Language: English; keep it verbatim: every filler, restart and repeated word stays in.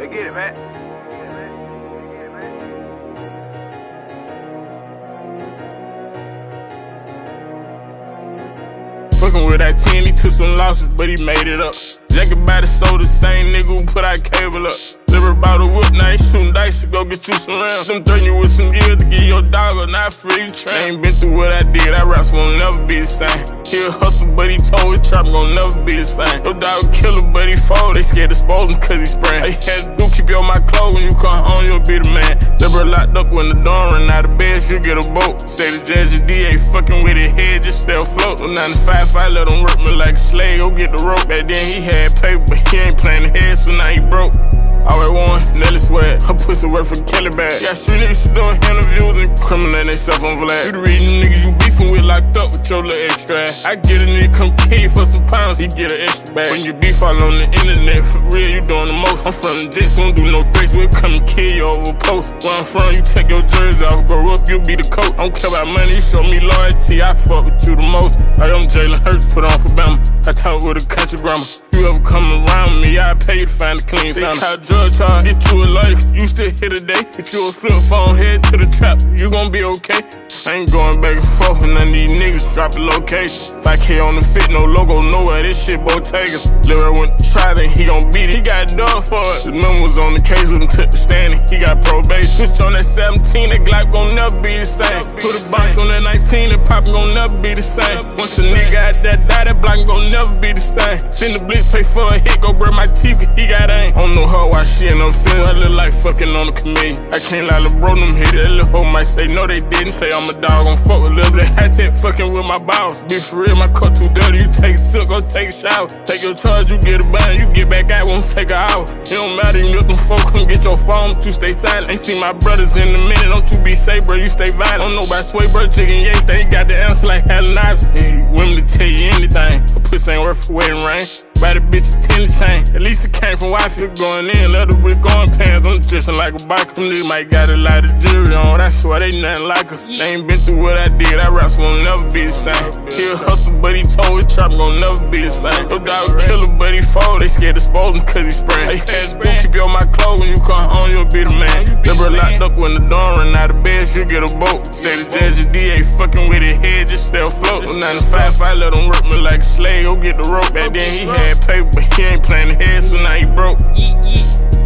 get it, man. Fucking with that ten, he took some losses, but he made it up. Jacket by the soul, the same nigga who put our cable up. Liver about a whip, now he shooting dice to go get you some rounds. Them threaten you with some gear to give your dog a not free train. I ain't been through what I did, that raps won't never be the same. He'll hustle, but he told his trap gon' never be the same. Your dog killer, but he fold, they scared to expose him cause he spraying. All you had to do, keep you on my clothes, when you come home, you'll be the man. Liver locked up when the door run out of bed, she'll get a boat. Say the judge, the D A fucking with his head, just stay afloat. No nine to five, five, let him work me like a slave, go get the rope. Back then he had paper, but he ain't playing the head, so now he broke. Always won, Nelly Sweat, her pussy work for Kelly bag. Got street niggas doing interviews and criminating themselves on Vlad. You the reason niggas you beefing with locked up with your little extra ass. I get a nigga come kill you for some pounds, he get an extra bag. When you beef all on the internet, for real, you doing the most. I'm from the Jets, won't do no threats, we'll come and kill you over a post. Where I'm from, you take your jersey off, grow up, you'll be the coach. I don't care about money, you show me loyalty, I fuck with you the most. Like I'm Jalen Hurts, put on for Bama. I talk with a country grammar. You ever come around me, I pay you to find a clean family. Drug charge, get you a lawyer, cause you still here today. Get you a flip phone, head to the trap, you gon' be okay. I ain't going back and forth with none of these niggas, drop the location. five K on the fit, no logo, nowhere, this shit Bottegas. Lil' went to try, then he gon' beat it, he got done for it. The number was on the case with him, took the standing, he got probation. Switch on that seventeen, that Glock gon' never be the same. Put a box on that nineteen, that poppin' gon' never be the same. Once a nigga out that die, that block gon' never be the same. Send the blitz, pay for a hit, go break my teeth, cause he got aim. I don't know her why she ain't no film, I look like fucking on the comedian. I can't lie, LeBron them hit it, that little hoe might say no they didn't. Say I'm a dog, gon' fuck with Lil' Zay, high tech fucking with my balls. Be for real, my cup too dirty, you take a sip, go take a shower. Take your charge, you get a band, you get back out, won't take an hour. It don't matter, you milk them folk, come get your phone, you stay silent. Ain't seen my brothers in a minute, don't you be safe, bro, you stay violent. Don't know about sway, bro, chicken, yeah, they got the answer like Helen Iverson. Hey, women to tell you anything, a pussy ain't worth for wedding ring. Buy the bitch a ten chain, at least it came from wife, it going in, let her with going pants. I'm dressing like a bike, them niggas might got a lot of jewelry on, I swear they nothing like us. They ain't been through what I did, that raps won't never be the same. He'll hustle, but he told his trap gon' never be the same. Your dog killer, but he fold, they scared to expose him cause he spraying. Hey, had to keep you on my clothes, when you come home, you'll be the man. Liver locked up when the door run out of bed, she'll get a boat. Say the judge, the D A fucking with his head, just stay afloat. No nine to five, five, let him work me like a slave, go get the rope. Back then he had paper, but he ain't playing the head, so now he broke.